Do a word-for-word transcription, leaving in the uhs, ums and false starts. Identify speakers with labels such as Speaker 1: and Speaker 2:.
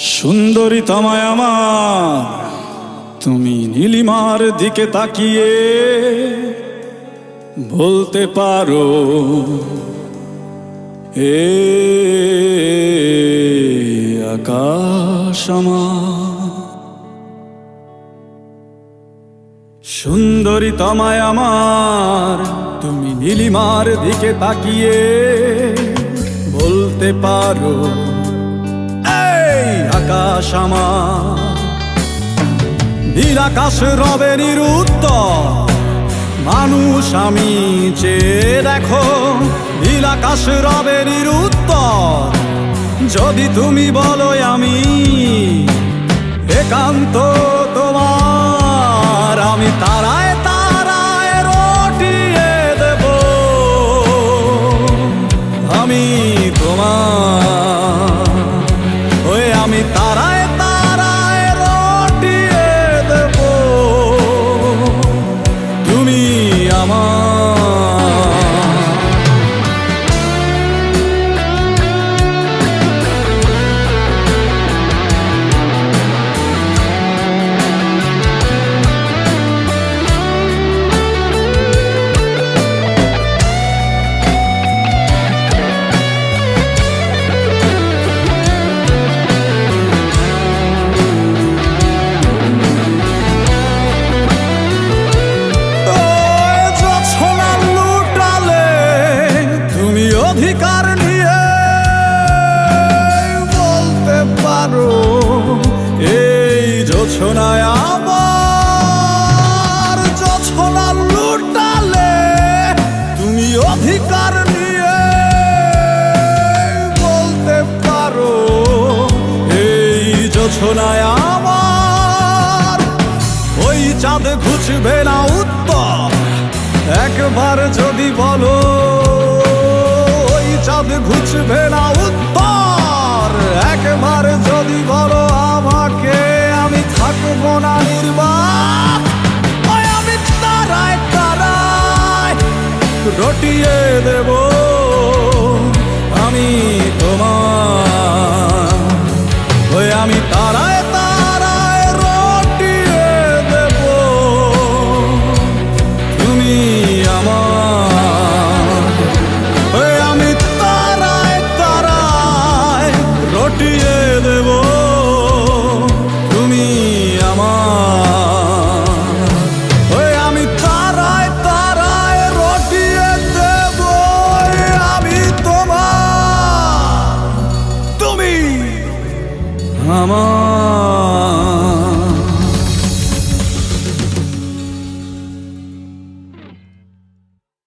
Speaker 1: সুন্দরী তোমায় আমার, তুমি নীলিমার দিকে তাকিয়ে বলতে পারো, এ আকাশ আমার। সুন্দরী তোমায় আমার, তুমি নীলিমার দিকে তাকিয়ে বলতে পারো, এই আকাশ আমার। নীল আকাশ রবে নিরুত্তর, মানুষ আমি চেয়ে দেখো। নীল আকাশ রবে নিরুত্তর, যদি তুমি বলো আমি একান্ত তোমার। আমি তারায় তারায় রটিয়ে দেব, আমি তোমার। ওই আমি তারায় তারায় রটিয়ে দেব, তুমি আমার। অধিকার নিয়ে বলতে পারো, এই জোছনায় আমার। জোছনা লুটালে তুমি অধিকার নিয়ে বলতে পারো, এই জোছনায় আমার। ওই চাঁদ ঘুচবে না উত্তর, একবার যদি বলো। চাঁদ ঘুচবে না উত্তর, একবার যদি বলো আমাকে। আমি থাকবো না নির্বাক, ওই আমি তারায় তারায় রটিয়ে দেব, আমি তোমার। ওই আমি তারায় তারায় রটিয়ে দেব, তুমি আমার। রটিয়ে দেব, তুমি আমার। ওই আমি তারায় তারায় রটিয়ে দেব, আমি তোমার, তুমি আমার।